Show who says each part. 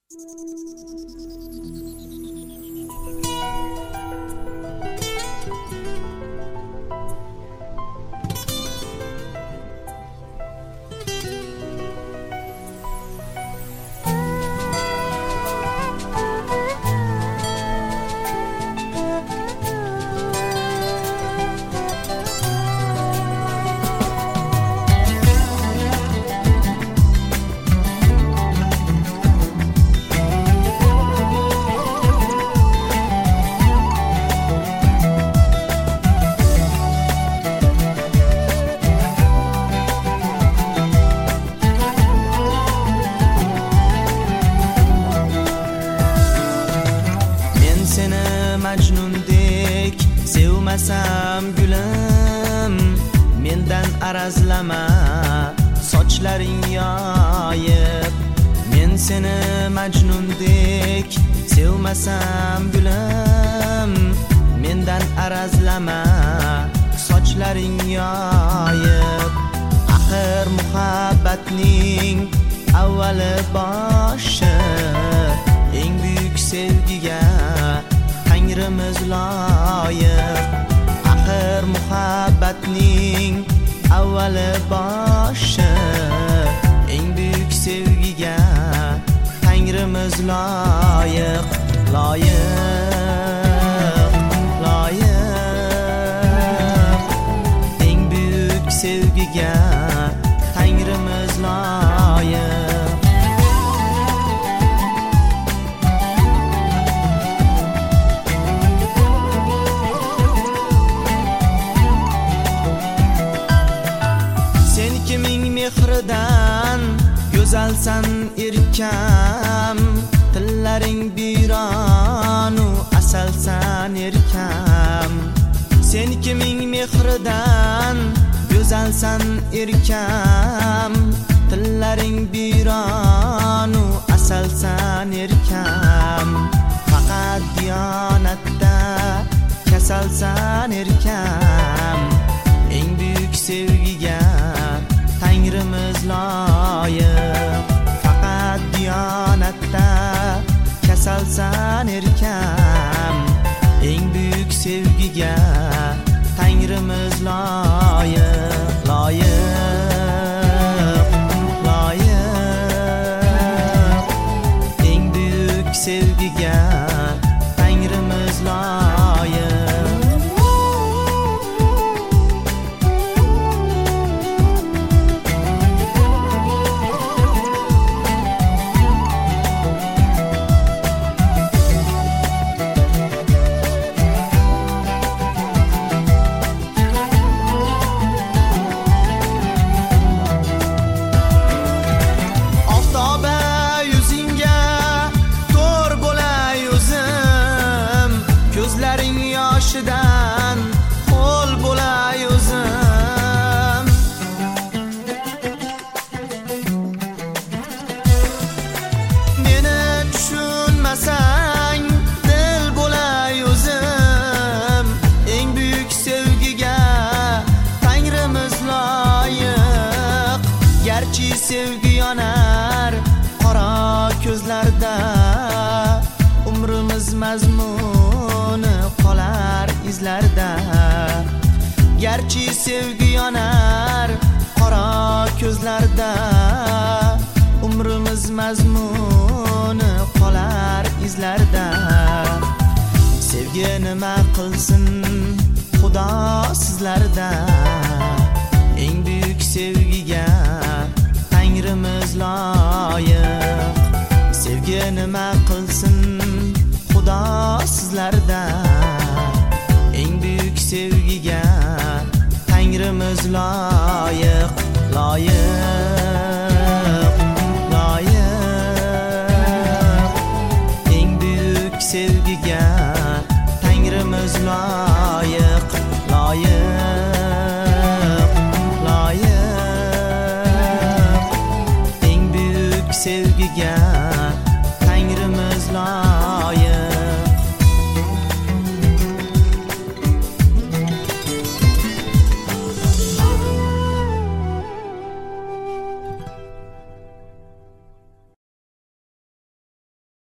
Speaker 1: Majnundek sevmasam gulim, mendan arazlama sochlaring yoyib. Men seni majnundek sevmasam gulim, mendan arazlama sochlaring yoyib. Axir muhabbatning avvali boshi, eng buyuk sevgiga Tangrimiz loyiq. Axir muhabbatning avvali boshi, eng buyuk sevgiga Tangrimiz loyiq. Loyiq, loyiq, eng buyuk sevgiga Tangrimiz loyiq. Kiming mehridan go'zalsan erkam, tillaring bironu asalsan erkam. Sen kiming mehridan go'zalsan erkam, tillaring bironu asalsan erkam. Faqat diyonatda kasalsan erkam, eng buyuk sevgiga Tangrimiz loyiq. Faqat diyonatda kasalsan erkam, eng buyuk sevgiga Tangrimiz loyiq. Loyiq, loyiq, eng buyuk sevgiga Tangrimiz loyiq. Yoshidan qo'l bo'lay o'zim. Meni tushunmasang dil bo'lay o'zim. Eng buyuk sevgiga Tangrimiz loyiq. Garchi sevgi yonar qora ko'zlarda, umrimiz mazmuni qolar izlarda. Garchi sevgi yonar qora ko'zlarda, umrimiz mazmuni qolar izlarda. Sevgi nima qilsin Xudo sizlarda, eng buyuk sevgiga Tangrimiz loyiq. Sevgi nima qilsin Xudo sizlarda, eng buyuk sevgiga Tangrimiz loyiq. Loyiq.